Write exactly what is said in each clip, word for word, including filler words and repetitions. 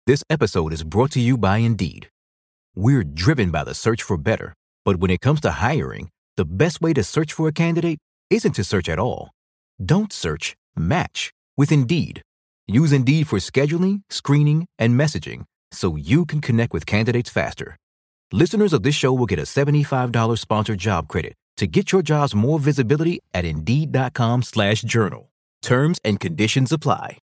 This episode is brought to you by Indeed. We're driven by the search for better, but when it comes to hiring, the best way to search for a candidate isn't to search at all. Don't search, match with Indeed. Use Indeed for scheduling, screening, and messaging so you can connect with candidates faster. Listeners of this show will get a seventy-five dollars sponsored job credit to get your jobs more visibility at Indeed.com slash journal. Terms and conditions apply.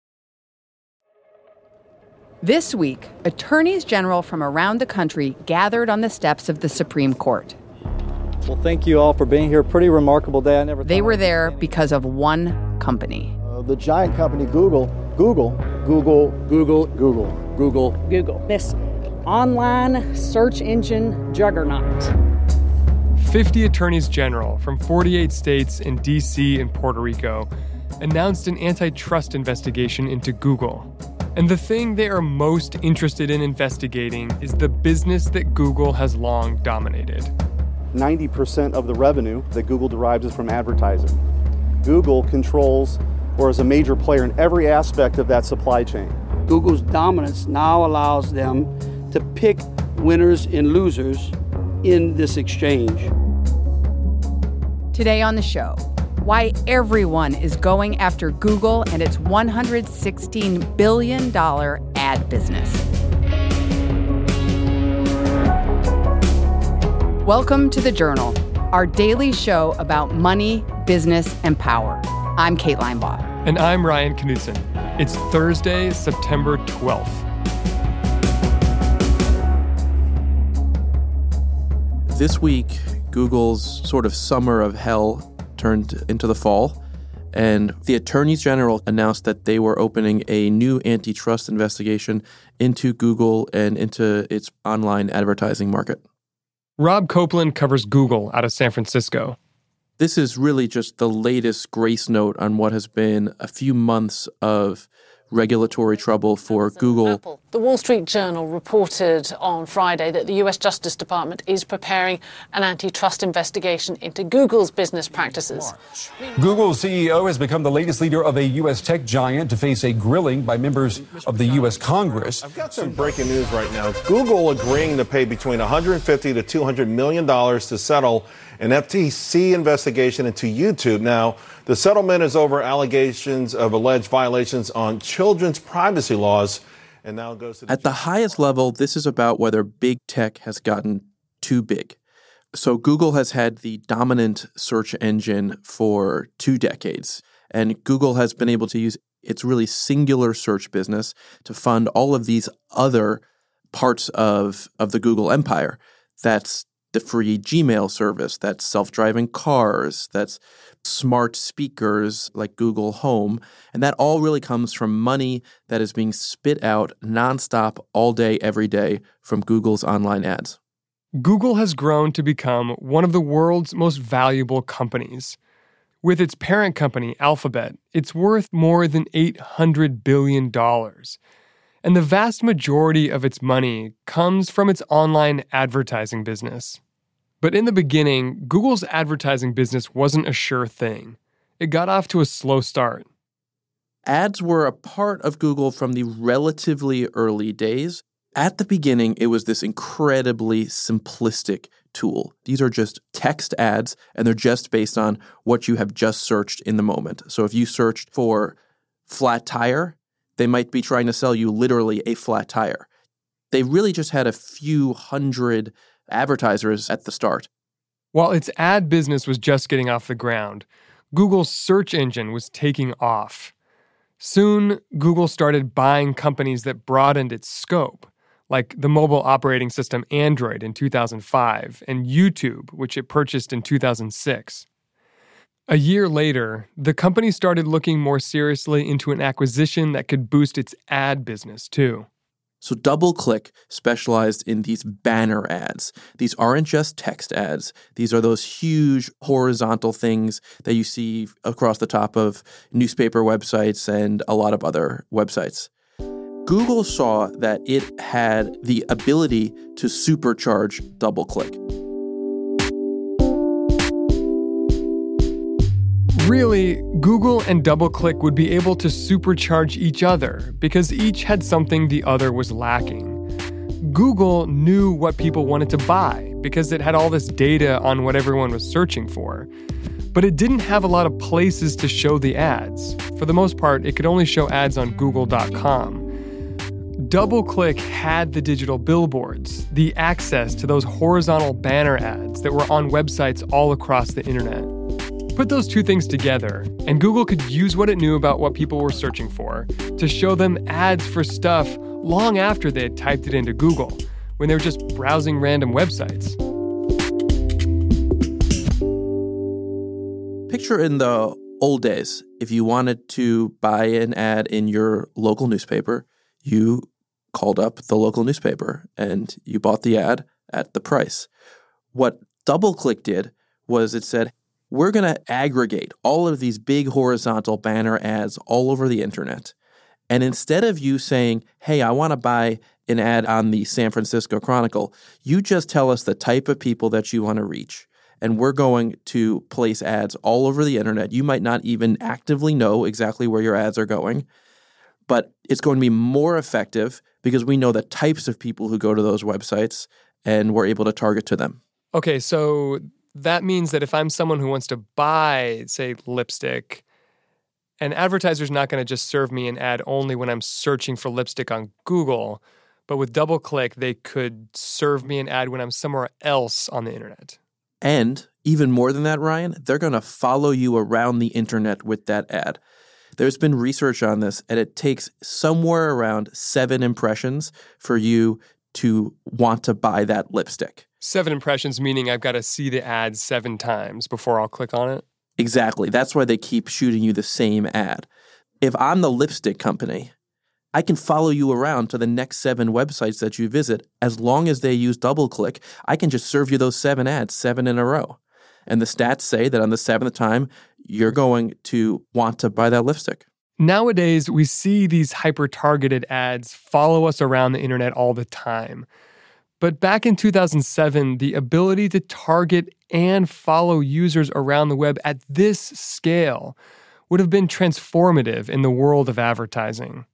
This week, attorneys general from around the country gathered on the steps of the Supreme Court. Well, thank you all for being here. Pretty remarkable day. I never. They were there because of one company. Uh, the giant company Google, Google, Google, Google, Google, Google, Google. This online search engine juggernaut. fifty attorneys general from forty-eight states and D C and Puerto Rico announced an antitrust investigation into Google. And the thing they are most interested in investigating is the business that Google has long dominated. ninety percent of the revenue that Google derives is from advertising. Google controls or is a major player in every aspect of that supply chain. Google's dominance now allows them to pick winners and losers in this exchange. Today on the show, why everyone is going after Google and its one hundred sixteen billion dollars ad business. Welcome to The Journal, our daily show about money, business, and power. I'm Kate Linebaugh. And I'm Ryan Knutson. It's Thursday, September twelfth. This week, Google's sort of summer of hell turned into the fall, and the attorneys general announced that they were opening a new antitrust investigation into Google and into its online advertising market. Rob Copeland covers Google out of San Francisco. This is really just the latest grace note on what has been a few months of regulatory trouble for Google. Apple. The Wall Street Journal reported on Friday that the U S Justice Department is preparing an antitrust investigation into Google's business practices. Google's C E O has become the latest leader of a U S tech giant to face a grilling by members of the U S Congress. I've got some breaking news right now. Google agreeing to pay between one hundred fifty to two hundred million dollars to settle an F T C investigation into YouTube. Now, the settlement is over allegations of alleged violations on children's privacy laws, and now goes to the At the highest level, this is about whether big tech has gotten too big. So Google has had the dominant search engine for two decades, and Google has been able to use its really singular search business to fund all of these other parts of, of the Google empire. That's the free Gmail service, that's self-driving cars, that's smart speakers like Google Home. And that all really comes from money that is being spit out nonstop all day, every day from Google's online ads. Google has grown to become one of the world's most valuable companies. With its parent company, Alphabet, it's worth more than eight hundred billion dollars. And the vast majority of its money comes from its online advertising business. But in the beginning, Google's advertising business wasn't a sure thing. It got off to a slow start. Ads were a part of Google from the relatively early days. At the beginning, it was this incredibly simplistic tool. These are just text ads, and they're just based on what you have just searched in the moment. So if you searched for flat tire, they might be trying to sell you literally a flat tire. They really just had a few hundred advertisers at the start. While its ad business was just getting off the ground, Google's search engine was taking off. Soon, Google started buying companies that broadened its scope, like the mobile operating system Android in two thousand five and YouTube, which it purchased in two thousand six. A year later, the company started looking more seriously into an acquisition that could boost its ad business, too. So DoubleClick specialized in these banner ads. These aren't just text ads. These are those huge horizontal things that you see across the top of newspaper websites and a lot of other websites. Google saw that it had the ability to supercharge DoubleClick. really, Google and DoubleClick would be able to supercharge each other because each had something the other was lacking. Google knew what people wanted to buy because it had all this data on what everyone was searching for. But it didn't have a lot of places to show the ads. For the most part, it could only show ads on google dot com. DoubleClick had the digital billboards, the access to those horizontal banner ads that were on websites all across the internet. Put those two things together, and Google could use what it knew about what people were searching for to show them ads for stuff long after they had typed it into Google, when they were just browsing random websites. Picture in the old days, if you wanted to buy an ad in your local newspaper, you called up the local newspaper and you bought the ad at the price. What DoubleClick did was it said, we're going to aggregate all of these big horizontal banner ads all over the internet. And instead of you saying, hey, I want to buy an ad on the San Francisco Chronicle, you just tell us the type of people that you want to reach. And we're going to place ads all over the internet. You might not even actively know exactly where your ads are going, but it's going to be more effective because we know the types of people who go to those websites and we're able to target to them. Okay, so that means that if I'm someone who wants to buy, say, lipstick, an advertiser's not going to just serve me an ad only when I'm searching for lipstick on Google, but with DoubleClick, they could serve me an ad when I'm somewhere else on the internet. And even more than that, Ryan, they're going to follow you around the internet with that ad. There's been research on this, and it takes somewhere around seven impressions for you to want to buy that lipstick. Seven impressions, meaning I've got to see the ad seven times before I'll click on it? Exactly. That's why they keep shooting you the same ad. If I'm the lipstick company, I can follow you around to the next seven websites that you visit. As long as they use DoubleClick, I can just serve you those seven ads, seven in a row. And the stats say that on the seventh time, you're going to want to buy that lipstick. Nowadays, we see these hyper-targeted ads follow us around the internet all the time. But back in two thousand seven, the ability to target and follow users around the web at this scale would have been transformative in the world of advertising.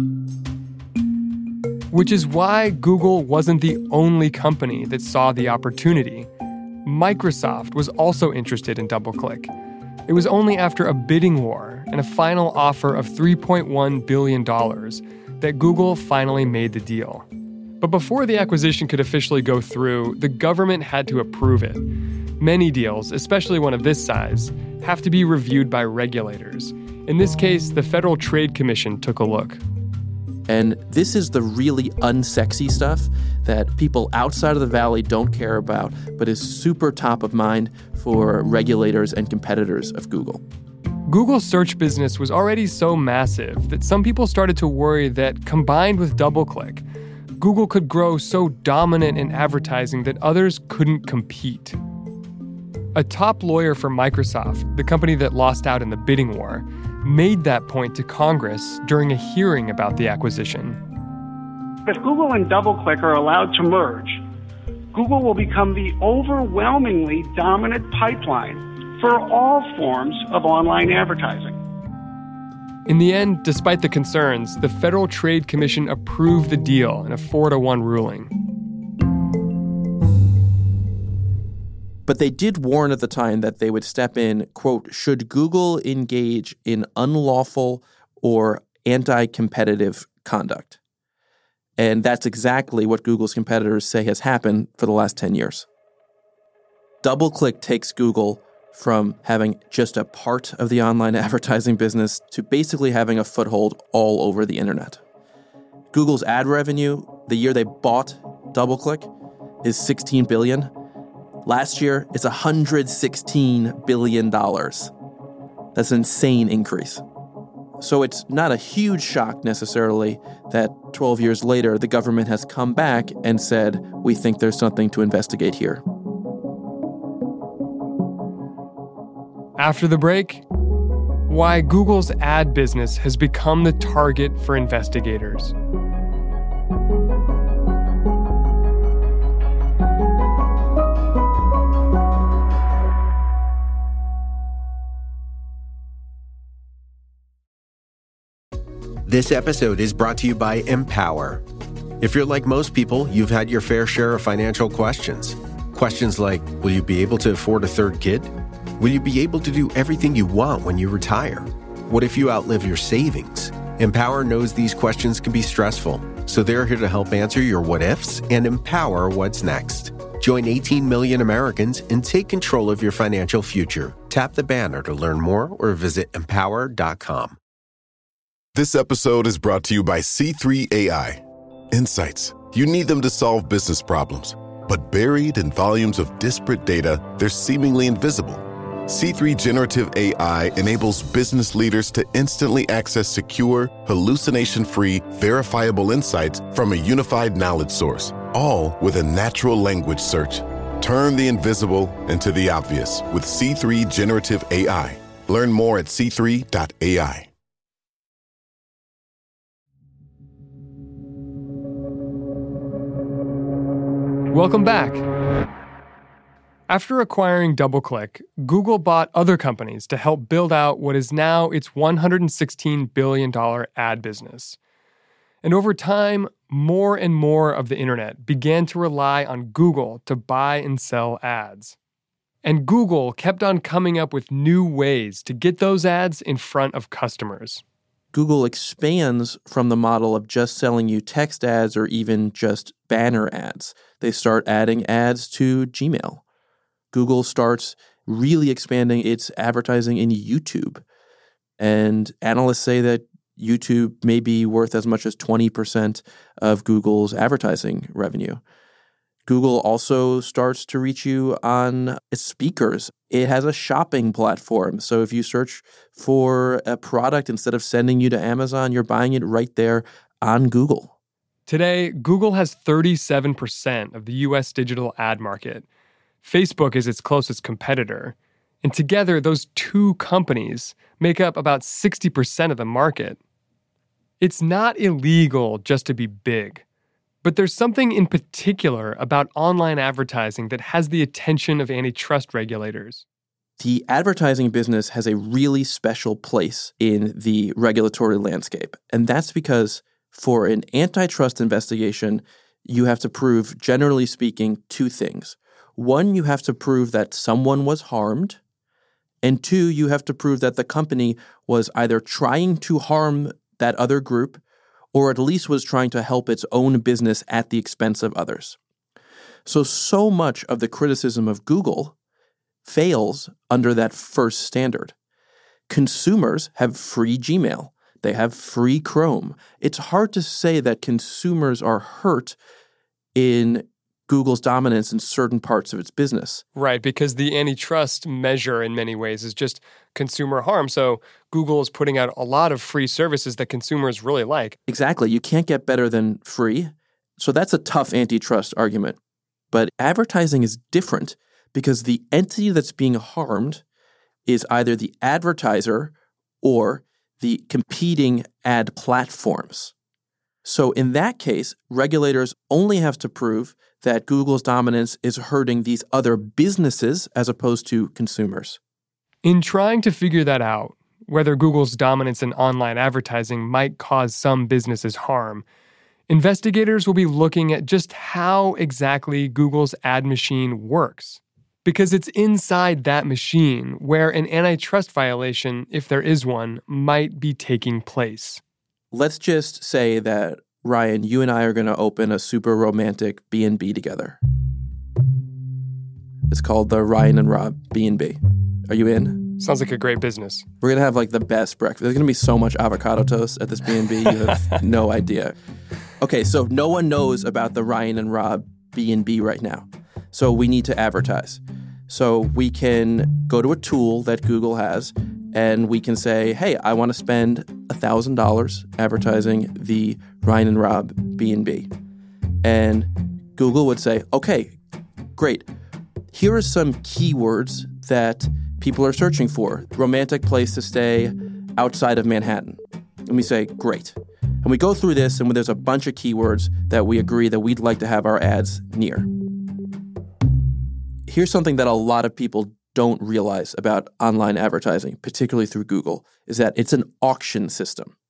Which is why Google wasn't the only company that saw the opportunity. Microsoft was also interested in DoubleClick. It was only after a bidding war and a final offer of three point one billion dollars that Google finally made the deal. But before the acquisition could officially go through, the government had to approve it. Many deals, especially one of this size, have to be reviewed by regulators. In this case, the Federal Trade Commission took a look. And this is the really unsexy stuff that people outside of the Valley don't care about, but is super top of mind for regulators and competitors of Google. Google's search business was already so massive that some people started to worry that combined with DoubleClick, Google could grow so dominant in advertising that others couldn't compete. A top lawyer for Microsoft, the company that lost out in the bidding war, made that point to Congress during a hearing about the acquisition. If Google and DoubleClick are allowed to merge, Google will become the overwhelmingly dominant pipeline for all forms of online advertising. In the end, despite the concerns, the Federal Trade Commission approved the deal in a four to one ruling. But they did warn at the time that they would step in, quote, should Google engage in unlawful or anti-competitive conduct. And that's exactly what Google's competitors say has happened for the last ten years. DoubleClick takes Google from having just a part of the online advertising business to basically having a foothold all over the internet. Google's ad revenue, the year they bought DoubleClick, is sixteen billion dollars. Last year, it's one hundred sixteen billion dollars. That's an insane increase. So it's not a huge shock necessarily that twelve years later, the government has come back and said, we think there's something to investigate here. After the break, why Google's ad business has become the target for investigators. This episode is brought to you by Empower. If you're like most people, you've had your fair share of financial questions. Questions like, will you be able to afford a third kid? Will you be able to do everything you want when you retire? What if you outlive your savings? Empower knows these questions can be stressful, so they're here to help answer your what-ifs and empower what's next. Join eighteen million Americans and take control of your financial future. Tap the banner to learn more or visit empower dot com. This episode is brought to you by C three A I. Insights. You need them to solve business problems. But buried in volumes of disparate data, they're seemingly invisible. C three Generative A I enables business leaders to instantly access secure, hallucination-free, verifiable insights from a unified knowledge source, all with a natural language search. Turn the invisible into the obvious with C three Generative A I. Learn more at c three dot a i. Welcome back. After acquiring DoubleClick, Google bought other companies to help build out what is now its one hundred sixteen billion dollars ad business. And over time, more and more of the internet began to rely on Google to buy and sell ads. And Google kept on coming up with new ways to get those ads in front of customers. Google expands from the model of just selling you text ads or even just banner ads. They start adding ads to Gmail. Google starts really expanding its advertising in YouTube. And analysts say that YouTube may be worth as much as twenty percent of Google's advertising revenue. Google also starts to reach you on its speakers. It has a shopping platform. So if you search for a product, instead of sending you to Amazon, you're buying it right there on Google. Today, Google has thirty-seven percent of the U S digital ad market. Facebook is its closest competitor. And together, those two companies make up about sixty percent of the market. It's not illegal just to be big. But there's something in particular about online advertising that has the attention of antitrust regulators. The advertising business has a really special place in the regulatory landscape. And that's because for an antitrust investigation, you have to prove, generally speaking, two things. One, you have to prove that someone was harmed. And two, you have to prove that the company was either trying to harm that other group or at least was trying to help its own business at the expense of others. So, so much of the criticism of Google fails under that first standard. Consumers have free Gmail. They have free Chrome. It's hard to say that consumers are hurt in Google's dominance in certain parts of its business. Right, because the antitrust measure in many ways is just consumer harm. So Google is putting out a lot of free services that consumers really like. Exactly. You can't get better than free. So that's a tough antitrust argument. But advertising is different because the entity that's being harmed is either the advertiser or the competing ad platforms. So in that case, regulators only have to prove that Google's dominance is hurting these other businesses as opposed to consumers. In trying to figure that out, whether Google's dominance in online advertising might cause some businesses harm, investigators will be looking at just how exactly Google's ad machine works. Because it's inside that machine where an antitrust violation, if there is one, might be taking place. Let's just say that, Ryan, you and I are going to open a super romantic B and B together. It's called the Ryan and Rob B and B. Are you in? Sounds like a great business. We're going to have like the best breakfast. There's going to be so much avocado toast at this B and B. You have no idea. Okay, so no one knows about the Ryan and Rob B and B right now. So we need to advertise. So we can go to a tool that Google has and we can say, hey, I want to spend one thousand dollars advertising the Ryan and Rob B and B. And Google would say, okay, great. Here are some keywords that people are searching for. Romantic place to stay outside of Manhattan. And we say, great. And we go through this, and there's a bunch of keywords that we agree that we'd like to have our ads near. Here's something that a lot of people don't realize about online advertising, particularly through Google, is that it's an auction system.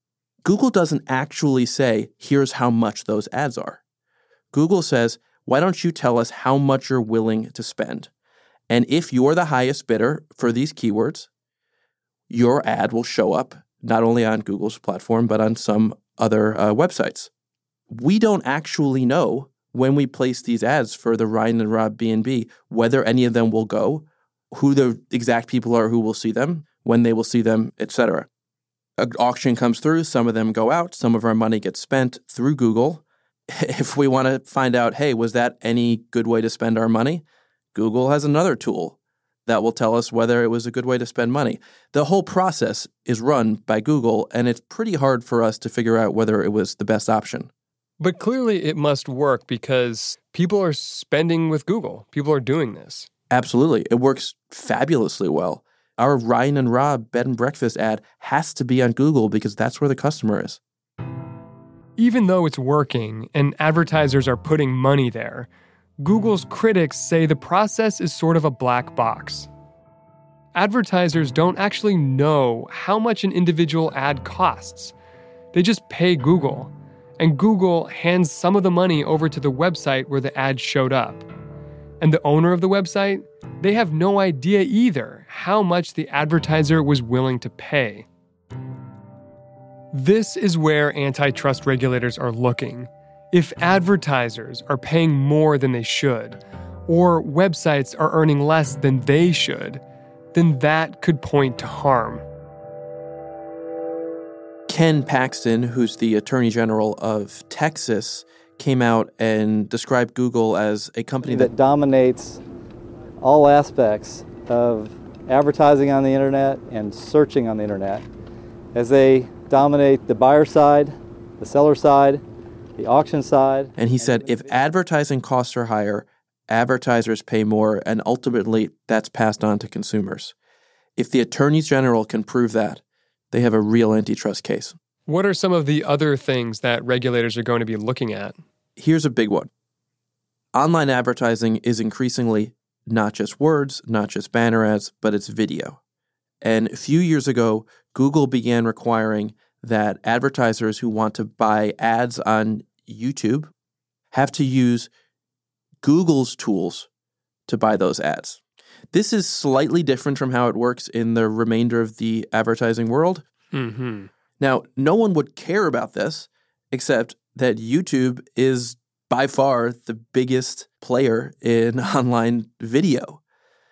Google doesn't actually say, here's how much those ads are. Google says, why don't you tell us how much you're willing to spend? And if you're the highest bidder for these keywords, your ad will show up not only on Google's platform, but on some other uh, websites. We don't actually know when we place these ads for the Ryan and Rob B and B, whether any of them will go, who the exact people are who will see them, when they will see them, et cetera. An auction comes through, some of them go out, some of our money gets spent through Google. If we want to find out, hey, was that any good way to spend our money? Google has another tool that will tell us whether it was a good way to spend money. The whole process is run by Google, and it's pretty hard for us to figure out whether it was the best option. But clearly it must work because people are spending with Google. People are doing this. Absolutely. It works fabulously well. Our Ryan and Rob bed and breakfast ad has to be on Google because that's where the customer is. Even though it's working and advertisers are putting money there, Google's critics say the process is sort of a black box. Advertisers don't actually know how much an individual ad costs. They just pay Google, and Google hands some of the money over to the website where the ad showed up. And the owner of the website, they have no idea either how much the advertiser was willing to pay. This is where antitrust regulators are looking. If advertisers are paying more than they should, or websites are earning less than they should, then that could point to harm. Ken Paxton, who's the Attorney General of Texas, came out and described Google as a company that, that dominates all aspects of advertising on the internet and searching on the internet, as they dominate the buyer side, the seller side, the auction side. And he said if advertising costs are higher, advertisers pay more, and ultimately that's passed on to consumers. If the attorneys general can prove that, they have a real antitrust case. What are some of the other things that regulators are going to be looking at? Here's a big one. Online advertising is increasingly not just words, not just banner ads, but it's video. And a few years ago, Google began requiring that advertisers who want to buy ads on YouTube have to use Google's tools to buy those ads. This is slightly different from how it works in the remainder of the advertising world. Mm-hmm. Now, no one would care about this, except that YouTube is by far the biggest player in online video.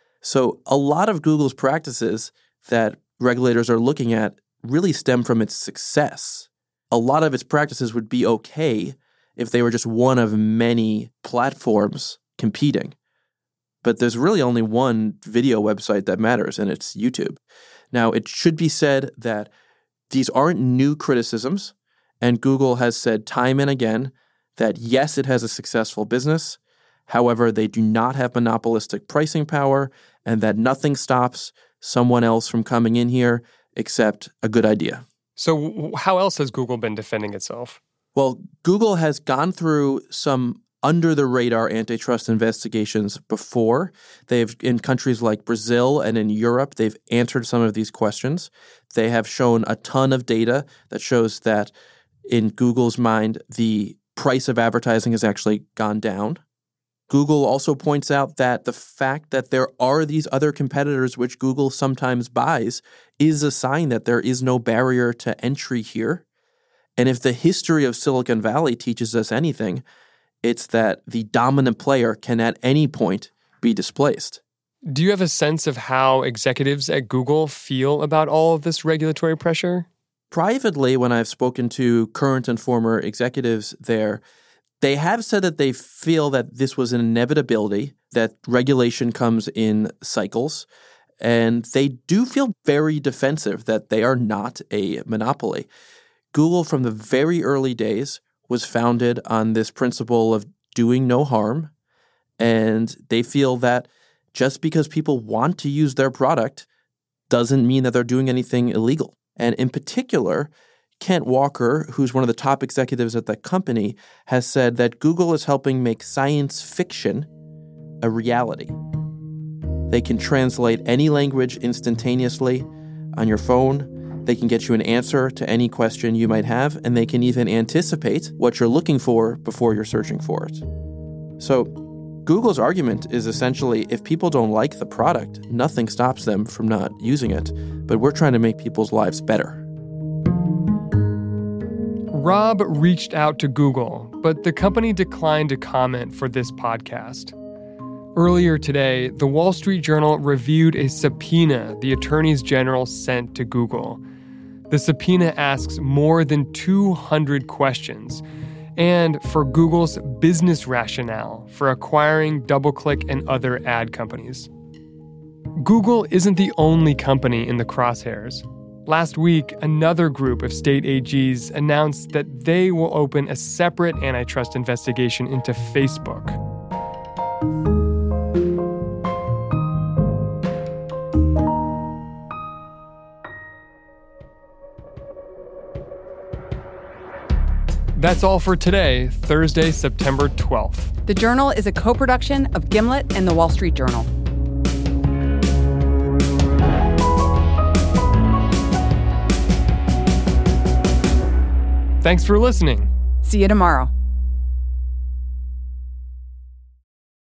So a lot of Google's practices that regulators are looking at really stem from its success. A lot of its practices would be okay if they were just one of many platforms competing. But there's really only one video website that matters, and it's YouTube. Now, it should be said that these aren't new criticisms, and Google has said time and again that yes, it has a successful business. However, they do not have monopolistic pricing power, and that nothing stops someone else from coming in here except a good idea. So how else has Google been defending itself? Well, Google has gone through some under-the-radar antitrust investigations before. They've, in countries like Brazil and in Europe, they've answered some of these questions. They have shown a ton of data that shows that in Google's mind, the price of advertising has actually gone down. Google also points out that the fact that there are these other competitors which Google sometimes buys is a sign that there is no barrier to entry here. And if the history of Silicon Valley teaches us anything, it's that the dominant player can at any point be displaced. Do you have a sense of how executives at Google feel about all of this regulatory pressure? Privately, when I've spoken to current and former executives there, they have said that they feel that this was an inevitability, that regulation comes in cycles, and they do feel very defensive that they are not a monopoly. Google, from the very early days, was founded on this principle of doing no harm, and they feel that just because people want to use their product doesn't mean that they're doing anything illegal. And in particular, Kent Walker, who's one of the top executives at that company, has said that Google is helping make science fiction a reality. They can translate any language instantaneously on your phone, They can get you an answer to any question you might have, and they can even anticipate what you're looking for before you're searching for it. So Google's argument is essentially, if people don't like the product, nothing stops them from not using it, but we're trying to make people's lives better. Rob reached out to Google, but the company declined to comment for this podcast. Earlier today, the Wall Street Journal reviewed a subpoena the attorneys general sent to Google. The subpoena asks more than two hundred questions, and for Google's business rationale for acquiring DoubleClick and other ad companies. Google isn't the only company in the crosshairs. Last week, another group of state A Gs announced that they will open a separate antitrust investigation into Facebook. That's all for today, Thursday, September twelfth. The Journal is a co-production of Gimlet and The Wall Street Journal. Thanks for listening. See you tomorrow.